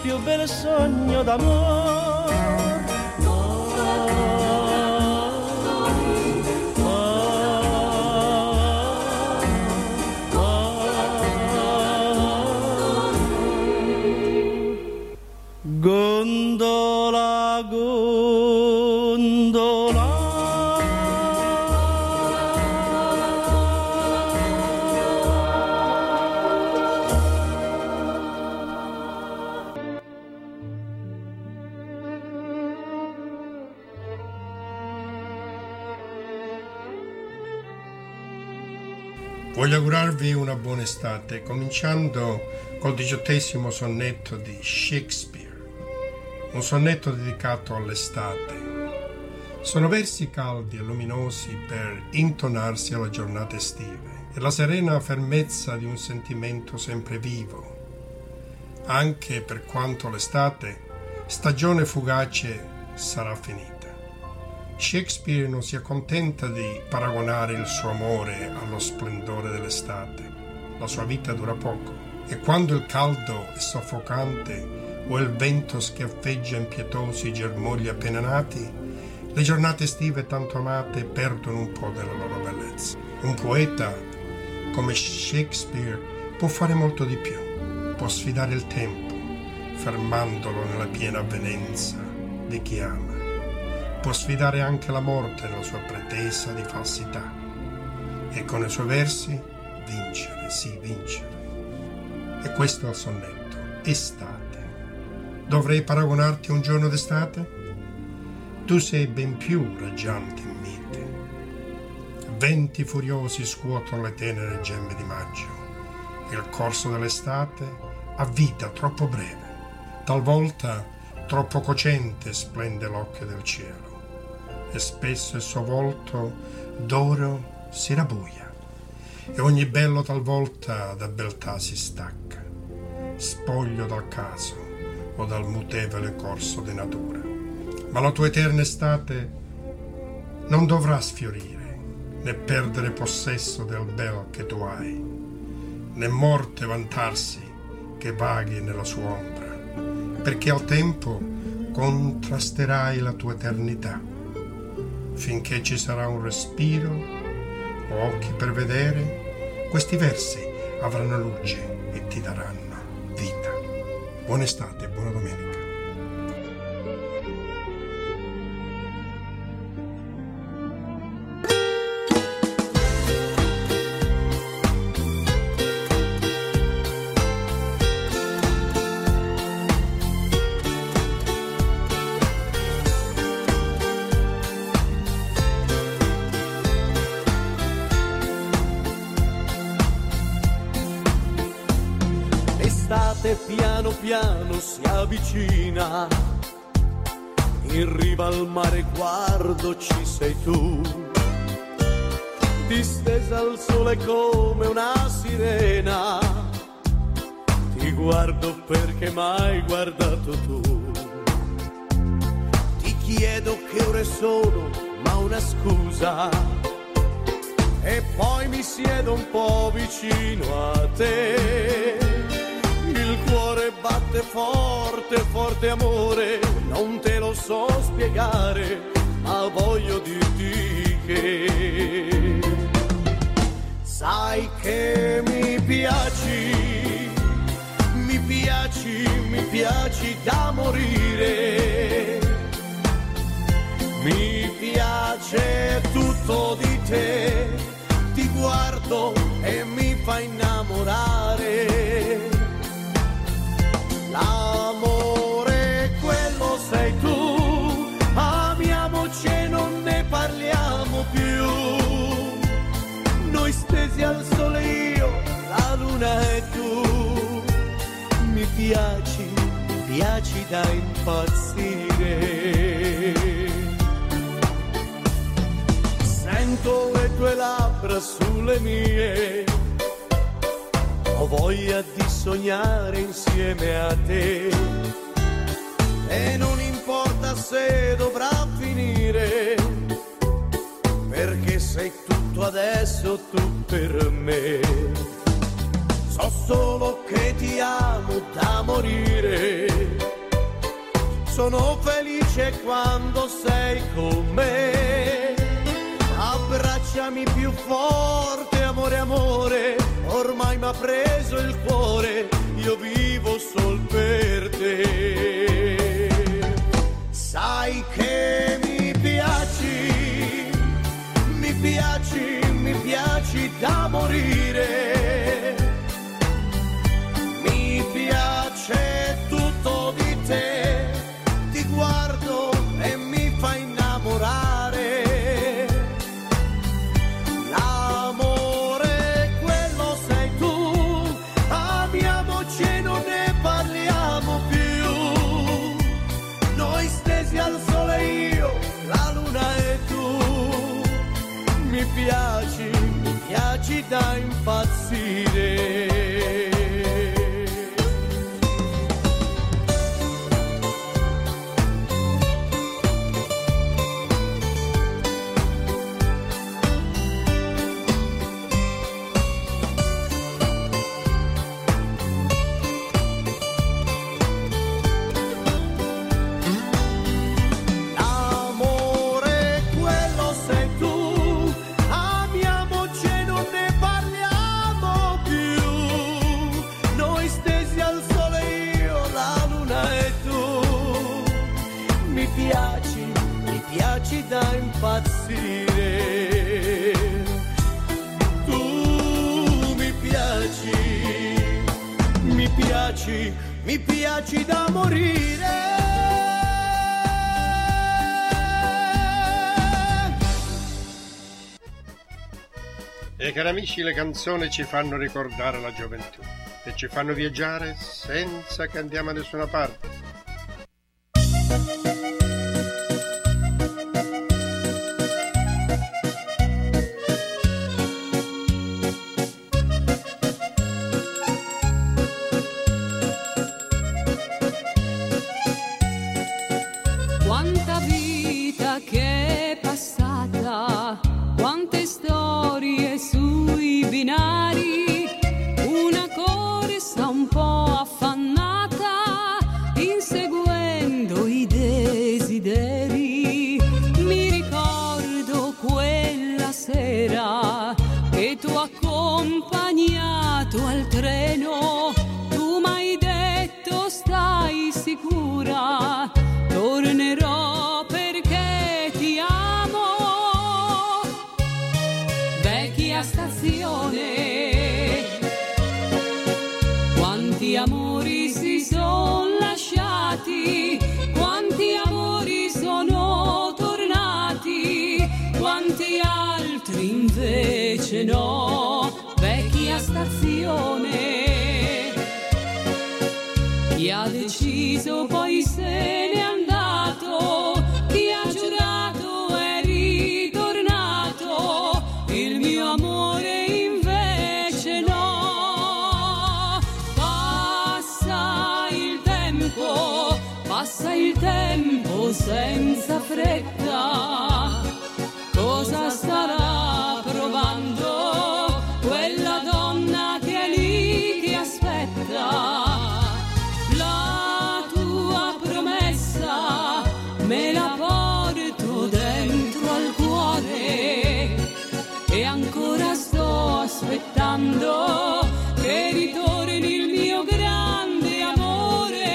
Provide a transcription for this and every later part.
più bel sogno d'amore. Gondola, gondola. Voglio augurarvi una buona estate, cominciando col 18° sonnetto di Shakespeare, un sonnetto dedicato all'estate. Sono versi caldi e luminosi per intonarsi alle giornate estive e la serena fermezza di un sentimento sempre vivo, anche per quanto l'estate, stagione fugace, sarà finita. Shakespeare non si accontenta di paragonare il suo amore allo splendore dell'estate. La sua vita dura poco e quando il caldo è soffocante o il vento schiaffeggia impietosi germogli appena nati, le giornate estive tanto amate perdono un po' della loro bellezza. Un poeta come Shakespeare può fare molto di più. Può sfidare il tempo, fermandolo nella piena avvenenza di chi ama. Può sfidare anche la morte nella sua pretesa di falsità e con i suoi versi vincere, sì, vincere. E questo è il sonnetto, estate. Dovrei paragonarti a un giorno d'estate? Tu sei ben più raggiante in mite. Venti furiosi scuotono le tenere gemme di maggio. Il corso dell'estate ha vita troppo breve, talvolta troppo cocente splende l'occhio del cielo. E spesso il suo volto d'oro si rabbuia e ogni bello talvolta da beltà si stacca, spoglio dal caso o dal mutevole corso di natura. Ma la tua eterna estate non dovrà sfiorire né perdere possesso del bel che tu hai, né morte vantarsi che vaghi nella sua ombra, perché al tempo contrasterai la tua eternità. Finché ci sarà un respiro o occhi per vedere, questi versi avranno luce e ti daranno vita. Buona estate e buona domenica. Piano piano si avvicina, in riva al mare guardo ci sei tu, distesa al sole come una sirena, ti guardo perché m'hai guardato tu, ti chiedo che ore sono ma una scusa, e poi mi siedo un po' vicino a te. Il cuore batte forte, forte amore, non te lo so spiegare, ma voglio dirti che sai che mi piaci, mi piaci, mi piaci da morire, mi piace tutto di te, ti guardo e mi fa innamorare. L'amore, quello sei tu, amiamoci e non ne parliamo più. Noi stesi al sole io, la luna e tu. Mi piaci da impazzire. Sento le tue labbra sulle mie, ho voglia di sognare insieme a te, e non importa se dovrà finire, perché sei tutto adesso tu per me. so solo che ti amo da morire. Sono felice quando sei con me. Abbracciami più forte, amore, amore, ormai m'ha preso il cuore, io vivo sol per te. Sai che mi piaci, mi piaci, mi piaci da morire. Mi piace tutto di te, ti guardo e mi fa innamorare. L'amore, quello sei tu, amiamoci e non ne parliamo più. Noi stesi al sole io, la luna e tu. Mi piaci da impazzire. Mi piaci da impazzire. Tu mi piaci da morire. E cari amici, le canzoni ci fanno ricordare la gioventù e ci fanno viaggiare senza che andiamo da nessuna parte. Quanta vita che è passata, quante storie sui binari, una corsa un po' affannata, inseguendo i desideri. Mi ricordo quella sera che t'ho accompagnato al treno, tu m'hai detto stai sicura, tornerò perché ti amo. Vecchia stazione, quanti amori si son lasciati, quanti amori sono tornati, quanti altri invece no. Vecchia stazione, chi ha deciso poi se n'è andato, chi ha giurato è ritornato, il mio amore invece no. Passa il tempo senza fretta, cosa starà provando quella donna che è lì che aspetta? Me la porto dentro al cuore e ancora sto aspettando che ritorni il mio grande amore.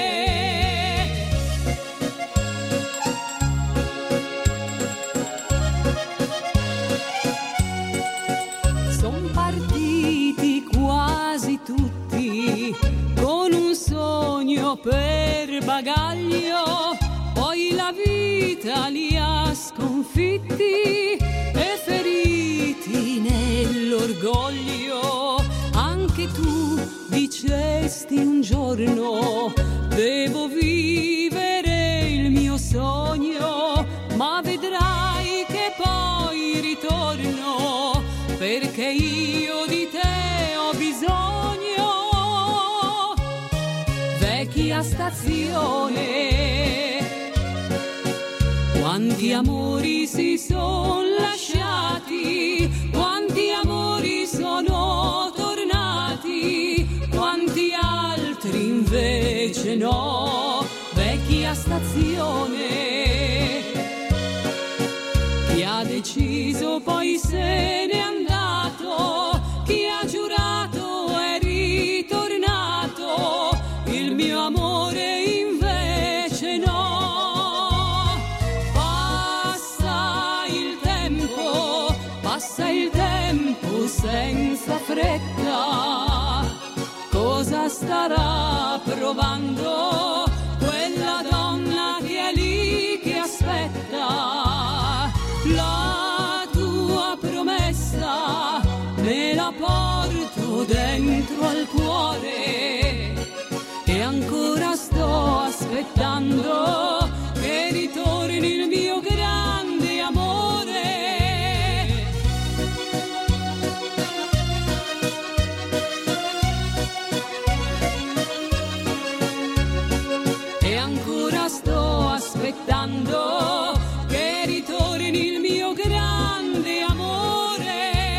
Son partiti quasi tutti con un sogno per bagaglio, poi la vita li ha sconfitti e feriti nell'orgoglio. Anche tu dicesti un giorno devo vivere il mio sogno, ma vedrai che poi ritorno perché io di te ho bisogno. Vecchia stazione, quanti amori si son lasciati, quanti amori sono tornati, se n'è andato, chi ha giurato è ritornato, il mio amore invece no. Passa il tempo senza fretta, cosa starà provando quella donna che è lì che aspetta? La tua promessa me la porto dentro al cuore e ancora sto aspettando che ritorni il mio grande amore. E ancora sto aspettando che ritorni il mio grande amore.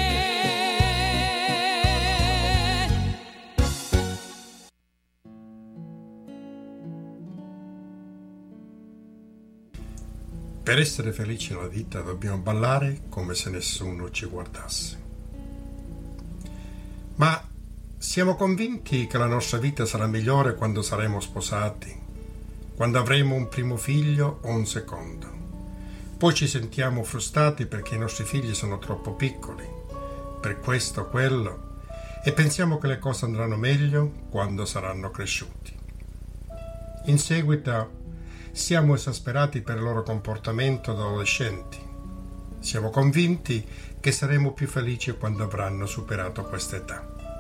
Per essere felici nella vita dobbiamo ballare come se nessuno ci guardasse. Ma siamo convinti che la nostra vita sarà migliore quando saremo sposati, quando avremo un primo figlio o un secondo. Poi ci sentiamo frustrati perché i nostri figli sono troppo piccoli, per questo o quello, e pensiamo che le cose andranno meglio quando saranno cresciuti. In seguito siamo esasperati per il loro comportamento da adolescenti. Siamo convinti che saremo più felici quando avranno superato questa età.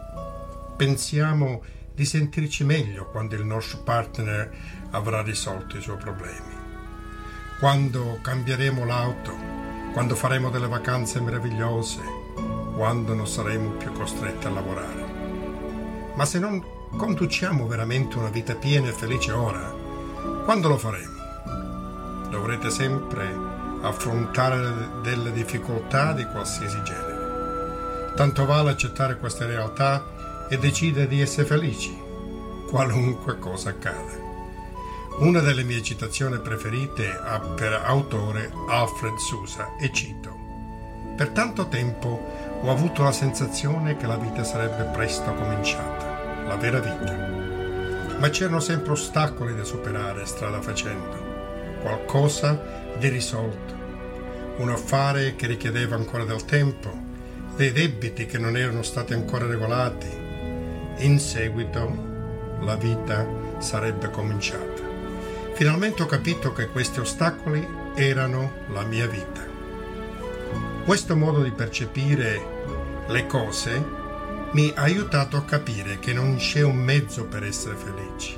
Pensiamo di sentirci meglio quando il nostro partner avrà risolto i suoi problemi, quando cambieremo l'auto, quando faremo delle vacanze meravigliose, quando non saremo più costretti a lavorare. Ma se non conduciamo veramente una vita piena e felice ora, quando lo faremo? Dovrete sempre affrontare delle difficoltà di qualsiasi genere. Tanto vale accettare queste realtà e decidere di essere felici, qualunque cosa accada. Una delle mie citazioni preferite ha per autore Alfred Sousa e cito: per tanto tempo ho avuto la sensazione che la vita sarebbe presto cominciata, la vera vita. Ma c'erano sempre ostacoli da superare strada facendo, qualcosa di risolto, un affare che richiedeva ancora del tempo, dei debiti che non erano stati ancora regolati. In seguito la vita sarebbe cominciata. Finalmente ho capito che questi ostacoli erano la mia vita. Questo modo di percepire le cose mi ha aiutato a capire che non c'è un mezzo per essere felici,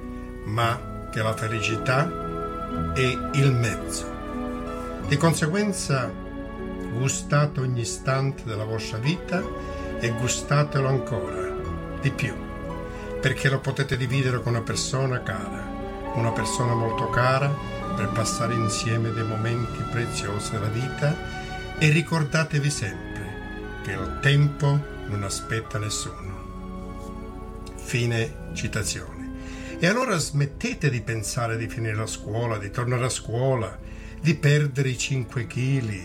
ma che la felicità è il mezzo. Di conseguenza, gustate ogni istante della vostra vita e gustatelo ancora di più, perché lo potete dividere con una persona cara, una persona molto cara, per passare insieme dei momenti preziosi della vita, e ricordatevi sempre che il tempo non aspetta nessuno. Fine citazione. E allora smettete di pensare di finire la scuola, di tornare a scuola, di perdere i 5 kg,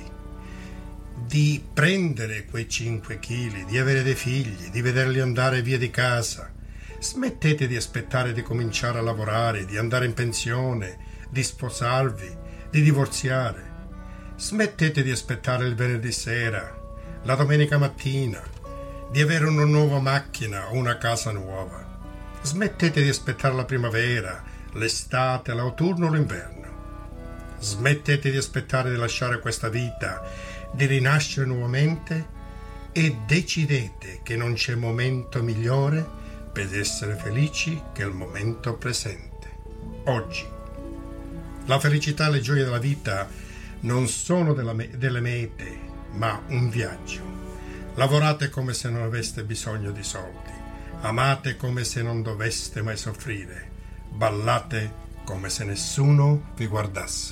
di prendere quei 5 kg, di avere dei figli, di vederli andare via di casa. Smettete di aspettare di cominciare a lavorare, di andare in pensione, di sposarvi, di divorziare. Smettete di aspettare il venerdì sera, la domenica mattina, di avere una nuova macchina o una casa nuova. Smettete di aspettare la primavera, l'estate, l'autunno o l'inverno. Smettete di aspettare di lasciare questa vita, di rinascere nuovamente, e decidete che non c'è momento migliore per essere felici che il momento presente, oggi. La felicità e le gioie della vita non sono delle mete, ma un viaggio. Lavorate come se non aveste bisogno di soldi, amate come se non doveste mai soffrire, ballate come se nessuno vi guardasse.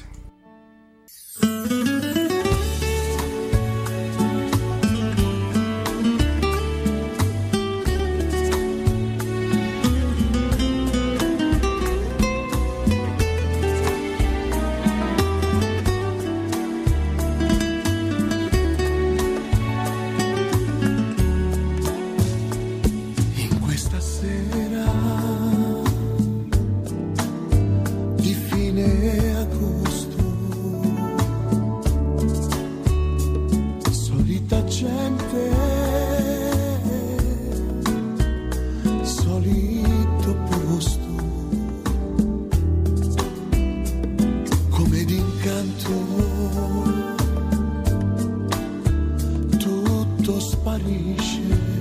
tutto sparisce,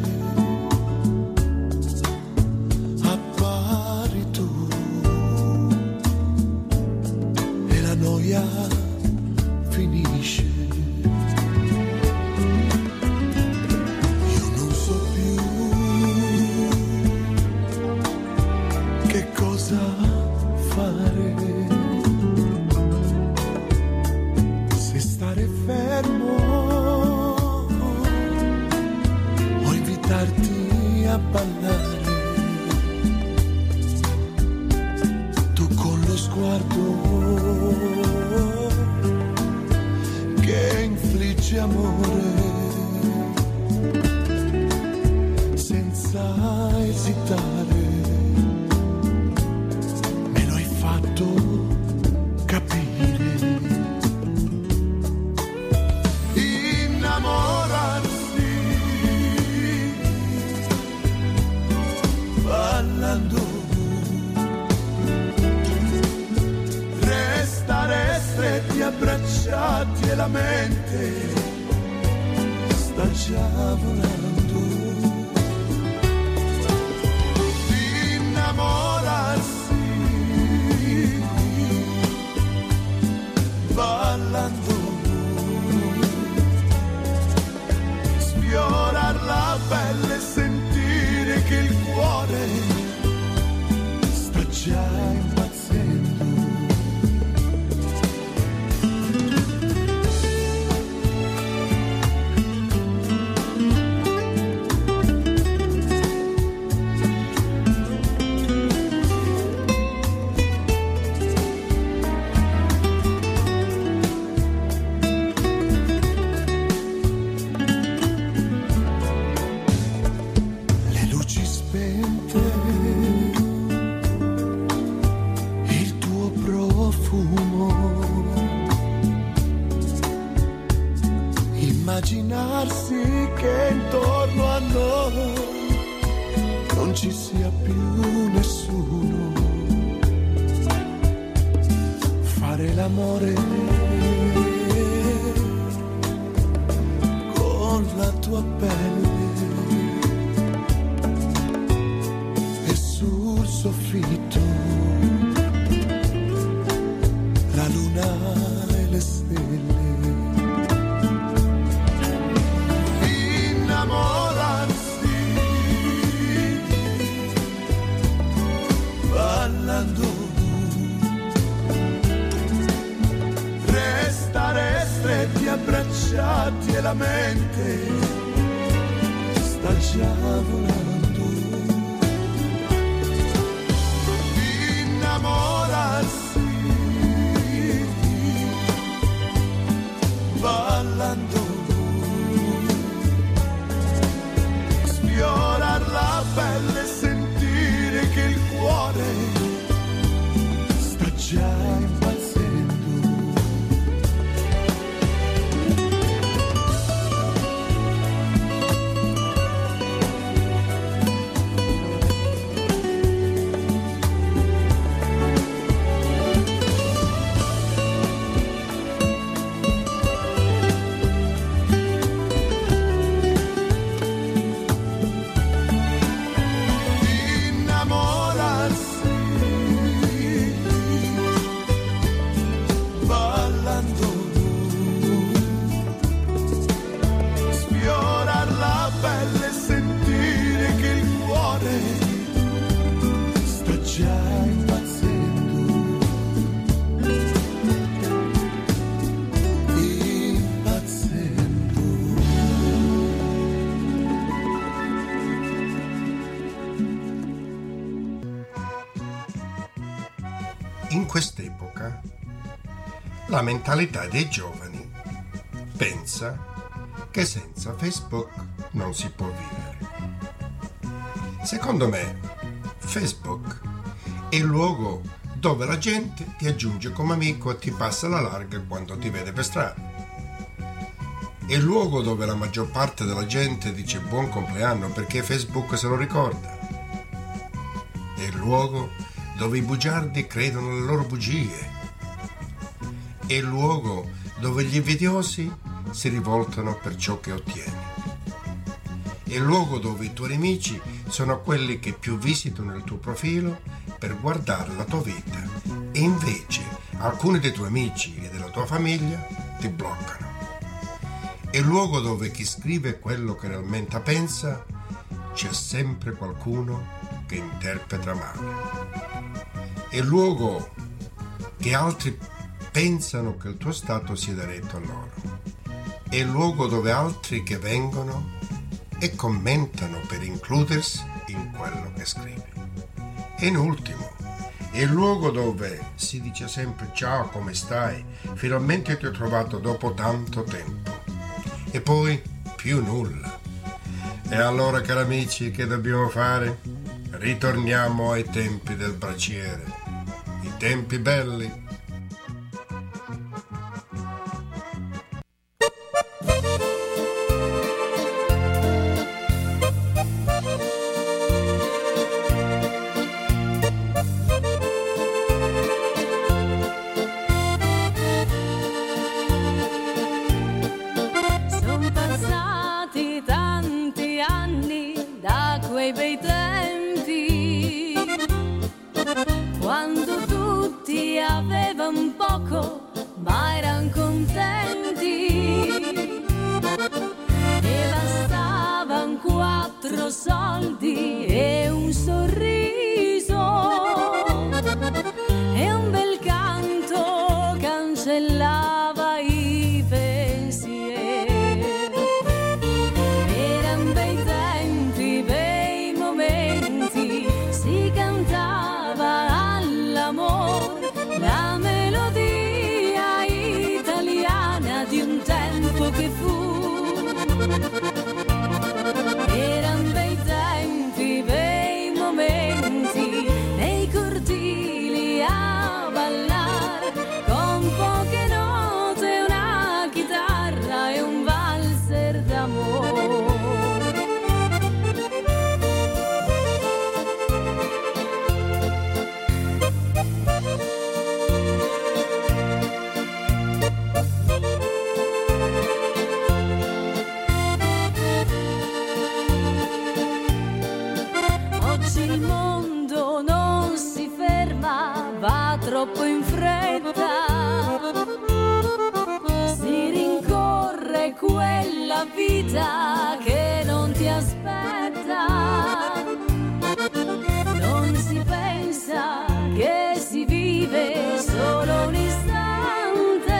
appari tu e la noia finisce. Io non so più che cosa fare, se stare fermo o invitarti a ballare. Tu con lo sguardo che infligge amore, senza esitare me lo hai fatto capire. Innamorarsi ballando, restare stretti abbracciati e la mente sta già volando. Innamorarsi ballando, sfiorar la pelle e sentire che il cuore sta già impazzendo. Le luci spente, il tuo profumo, immaginarsi che intorno a noi non ci sia più nessuno, fare l'amore con la tua pelle e sul soffitto la luna e le stelle. Innamorarsi ballando, restare stretti abbracciati e la mente sta già volando. Innamorarsi ballando, sfiorar la pelle e sentire che il cuore sta già impazzendo. Innamorarsi ballando, sfiorar la pelle e sentire che il cuore sta già impazzendo. Impazzendo. In quest'epoca la mentalità dei giovani pensa che senza Facebook non si può vivere. Secondo me, Facebook è il luogo dove la gente ti aggiunge come amico e ti passa la larga quando ti vede per strada. È il luogo dove la maggior parte della gente dice buon compleanno perché Facebook se lo ricorda. È il luogo dove i bugiardi credono alle loro bugie. È il luogo dove gli invidiosi si rivoltano per ciò che ottieni. è il luogo dove i tuoi nemici sono quelli che più visitano il tuo profilo per guardare la tua vita e invece alcuni dei tuoi amici e della tua famiglia ti bloccano. È il luogo dove chi scrive quello che realmente pensa c'è sempre qualcuno che interpreta male. È il luogo che altri pensano che il tuo stato sia diretto a loro. È il luogo dove altri che vengono e commentano per includersi in quello che scrivi. E in ultimo, è il luogo dove si dice sempre ciao, come stai? Finalmente ti ho trovato dopo tanto tempo. E poi più nulla. E allora, cari amici, che dobbiamo fare? Ritorniamo ai tempi del braciere, i tempi belli. Son passati tanti anni da quei bei tempi, quando tutti avevano poco ma erano contenti, e bastavano 4 soldi e un sorriso, e un bel canto cancellava i pensieri. Eran bei tempi, bei momenti, si cantava all'amor, la melodia italiana di un tempo che fu. Eran bei tempi, bei momenti, nei cortili a ballar, con poche note, una chitarra e un valzer d'amore. Oggi il mondo non si ferma, va troppo in fretta, si rincorre quella vita che non ti aspetta, non si pensa che si vive solo un istante,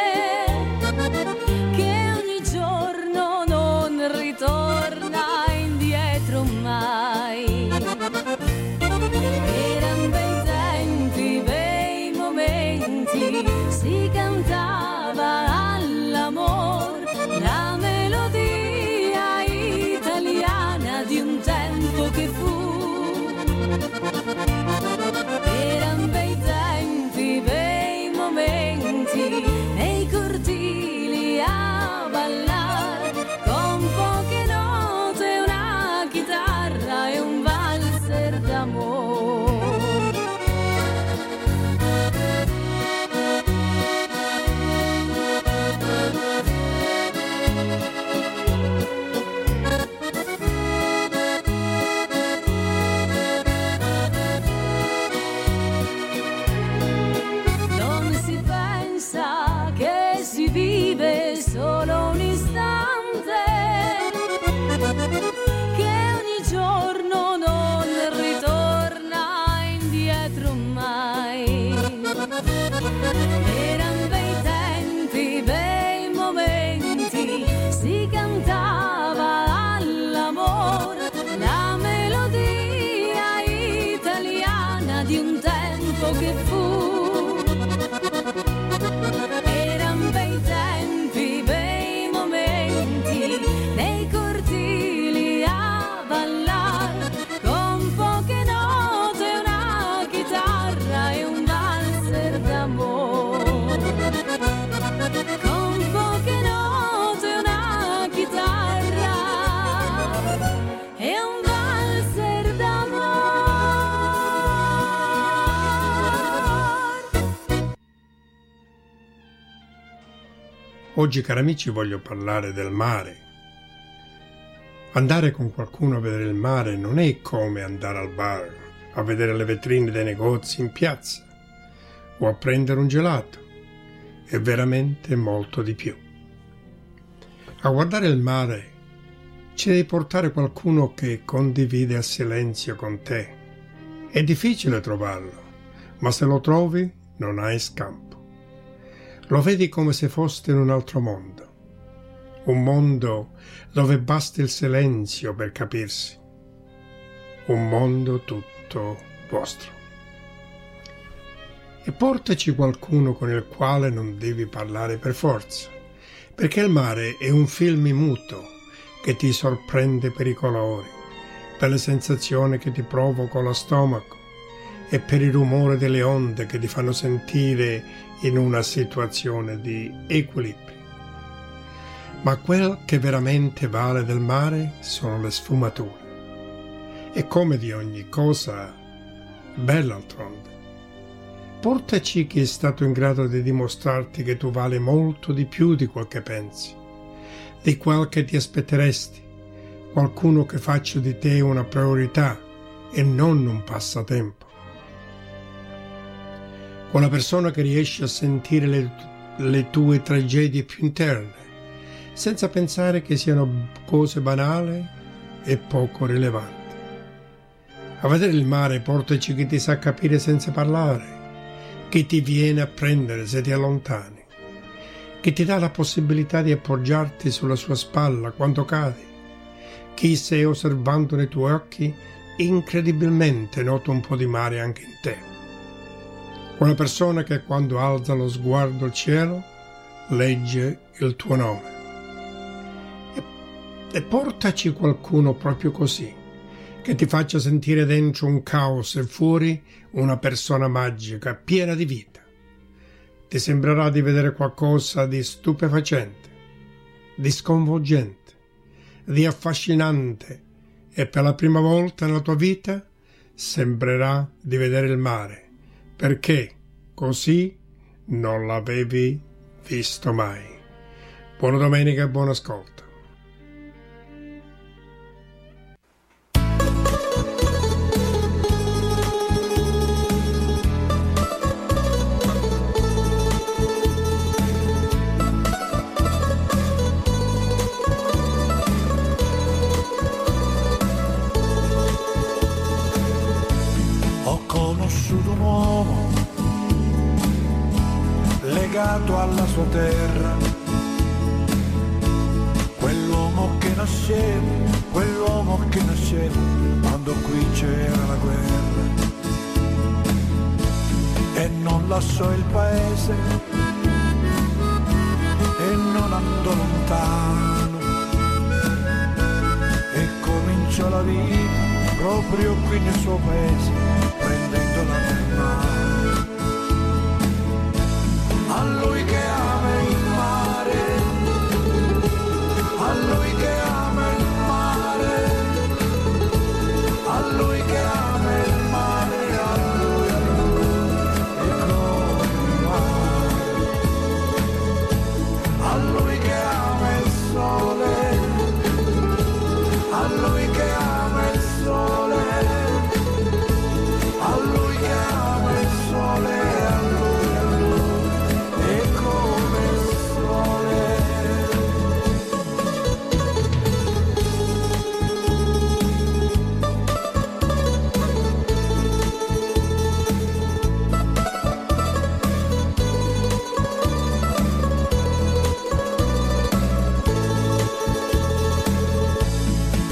che ogni giorno non ritorna indietro mai. Eran bei tempi, bei momenti, si cantava all'amor, la melodia italiana di un tempo che fu. Eran bei tempi, bei momenti, nei cortili a ballar, con poche note, una chitarra e un valzer d'amore. Non si pensa che si vive solo un istante, che ogni giorno non ritorna indietro mai. Eran bei tempi, bei momenti, si cantava all'amor, la melodia italiana di un tempo che fu. Eran bei tempi, bei momenti, nei cortili a ballar, con poche note, una chitarra e un valzer d'amor. Con poche note, una chitarra e un valzer d'amor. Oggi, cari amici, voglio parlare del mare. Andare con qualcuno a vedere il mare non è come andare al bar, a vedere le vetrine dei negozi in piazza o a prendere un gelato. È veramente molto di più. A guardare il mare ci devi portare qualcuno che condivide a silenzio con te. È difficile trovarlo, ma se lo trovi non hai scampo. Lo vedi come se foste in un altro mondo. Un mondo dove basta il silenzio per capirsi. Un mondo tutto vostro. E portaci qualcuno con il quale non devi parlare per forza, perché il mare è un film muto che ti sorprende per i colori, per le sensazioni che ti provoca lo stomaco e per il rumore delle onde che ti fanno sentire in una situazione di equilibrio. Ma quel che veramente vale del mare sono le sfumature. E come di ogni cosa, bella d'altronde. Portaci chi è stato in grado di dimostrarti che tu vali molto di più di quel che pensi, di quel che ti aspetteresti, qualcuno che faccia di te una priorità e non un passatempo. Quella persona che riesce a sentire le tue tragedie più interne, senza pensare che siano cose banali e poco rilevanti. A vedere il mare portaci chi ti sa capire senza parlare, chi ti viene a prendere se ti allontani, chi ti dà la possibilità di appoggiarti sulla sua spalla quando cadi, chi se osservando nei tuoi occhi incredibilmente nota un po' di mare anche in te. Quella persona che quando alza lo sguardo al cielo legge il tuo nome. E portaci qualcuno proprio così, che ti faccia sentire dentro un caos e fuori una persona magica, piena di vita. Ti sembrerà di vedere qualcosa di stupefacente, di sconvolgente, di affascinante e per la prima volta nella tua vita sembrerà di vedere il mare, perché così non l'avevi visto mai. Buona domenica e buon ascolto. Legato alla sua terra, quell'uomo che nasceva quando qui c'era la guerra, e non lasciò il paese e non andò lontano, e cominciò la vita proprio qui nel suo paese, prendendo